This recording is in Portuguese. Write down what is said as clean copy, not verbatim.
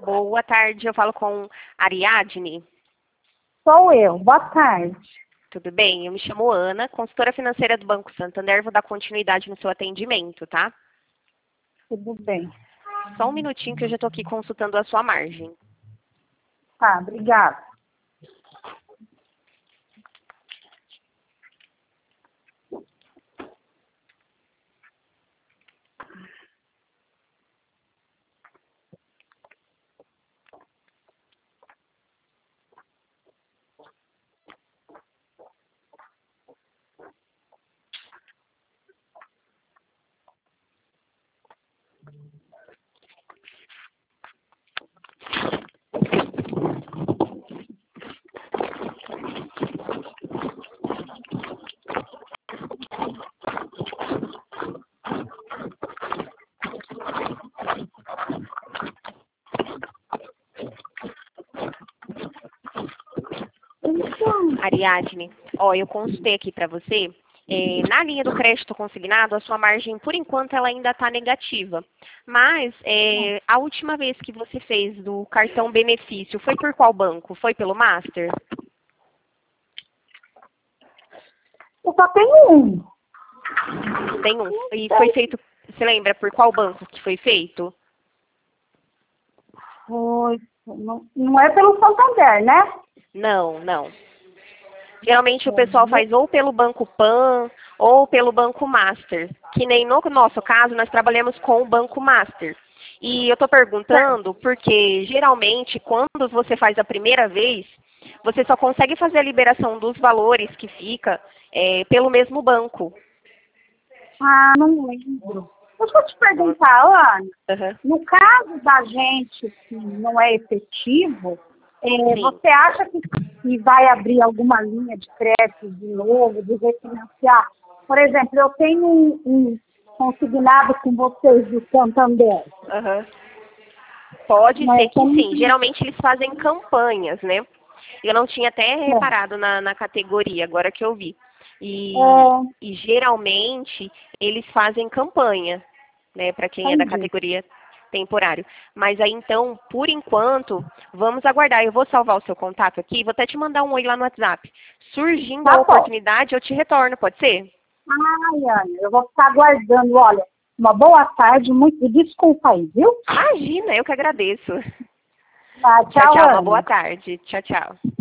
Boa tarde, eu falo com Ariadne. Sou eu. Boa tarde. Tudo bem? Eu me chamo Ana, consultora financeira do Banco Santander. Vou dar continuidade no seu atendimento, tá? Tudo bem. Só um minutinho que eu já estou aqui consultando a sua margem. Tá, obrigada. Ariadne, ó, eu consultei aqui para você. Na linha do crédito consignado, a sua margem, por enquanto, ela ainda está negativa. Mas a última vez que você fez do cartão benefício, foi por qual banco? Foi pelo Master? Eu só tenho um. Tem um. E foi feito, você lembra por qual banco que foi feito? Foi. Não é pelo Santander, né? Não. Geralmente o pessoal faz ou pelo Banco Pan ou pelo Banco Master. Que nem no nosso caso, nós trabalhamos com o Banco Master. E eu estou perguntando porque geralmente quando você faz a primeira vez, você só consegue fazer a liberação dos valores que fica pelo mesmo banco. Ah, não lembro. Deixa eu te perguntar, Ana. Uhum. No caso da gente que não é efetivo, Sim. você acha que vai abrir alguma linha de crédito de novo, de refinanciar? Por exemplo, eu tenho um consignado com vocês do Santander. Uhum. Pode Mas ser que sim. Geralmente eles fazem campanhas, né? Eu não tinha até reparado na categoria, agora que eu vi. E geralmente eles fazem campanha, né, para quem é da categoria temporário. Mas aí então, por enquanto, vamos aguardar. Eu vou salvar o seu contato aqui, vou até te mandar um oi lá no WhatsApp. Surgindo a oportunidade, eu te retorno, pode ser? Ai, Ana, eu vou ficar aguardando. Olha, uma boa tarde, muito desculpa aí, viu? Imagina, eu que agradeço. Tá, Tchau, tchau, tchau. Uma Ana. boa tarde. Tchau, tchau.